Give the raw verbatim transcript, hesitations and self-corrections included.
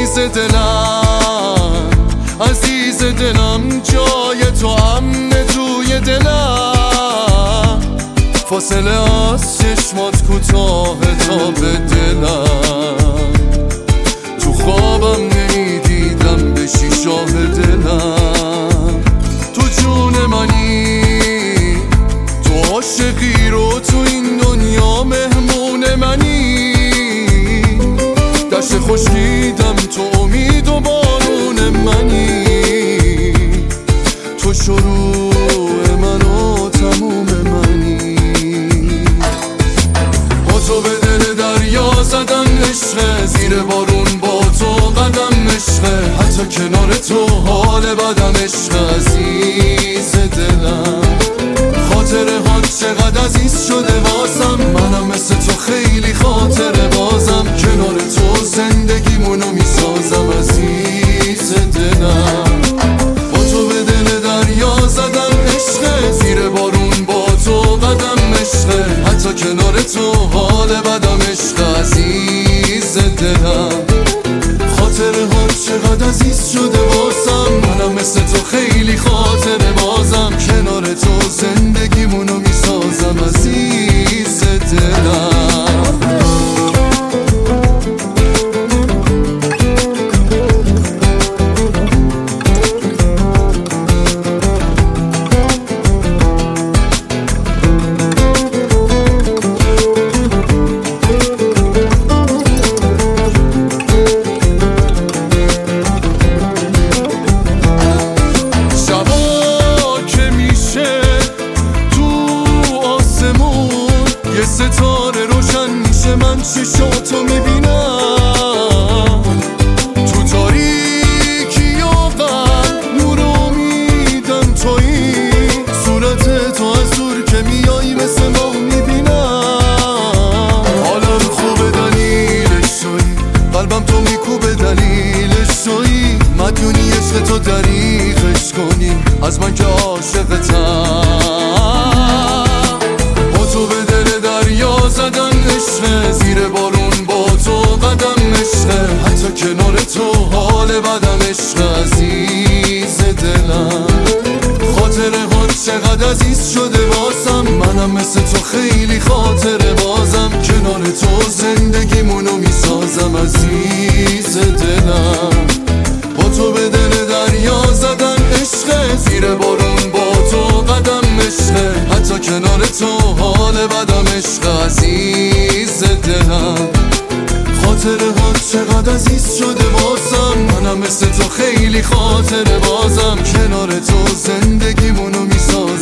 عزیز دلم، عزیز دلم، جای تو امن توی دلم، فاصله از چشمات کوتاه تا به دلم، تو خوابم نمیدیدم بشی شاه دلم، تو جون منی، تو عاشقی رو تو این دنیا مهمون منی، دشت خشکیدم تو امید و بارون منی، تو شروع من و تموم منی، با تو به دل دریا زدن عشق، زیر بارون با تو قدم عشق، حتی کنار تو حال بدم عشق، عزیز دلم، خاطره ها چقدر عزیز شده واسم، منم مثل تو خیلی خاطره بازم، کنار تو زندگیمونو میسازم، عزیز دلم، با تو به دل دریا زدم عشق، زیر بارون با تو قدم عشق، حتی کنار تو حال بدم عشق، عزیز دلم، خاطره ها چقدر عزیز شده واسم، منم مثل تو خیلی خاطره بازم، کنار تو زندگیمونو میسازم، عزیز دلم. ستاره روشن میشه من چشاتو میبینم، تو تاریکی و قلب نور امیدم تویی، صورت تو از دور که میایی مثل ما میبینم، حالم خوبه دلیلش تویی، قلبم تو میکوبه دلیلش تویی، مدیونی عشق تو دریغش کنی از من که عاشقتم، تو به دل دریا زدن عشق، زیر بارون با تو قدم عشق، حتی کنار تو حال بدم عشق، عزیز دلم، خاطره ها چقدر عزیز شده واسم، منم مثل تو خیلی خاطره بازم، کنار تو زندگیمونو میسازم، عزیز دلم، با تو به دل دریا زدن عشق، زیر بارون با تو قدم عشق، حتی کنار تو حال بدم عشق، عزیز دلم، خاطره ها چقدر عزیز شده واسم، منم مثل تو خیلی خاطره بازم، کنار تو زندگیمونو میسازم.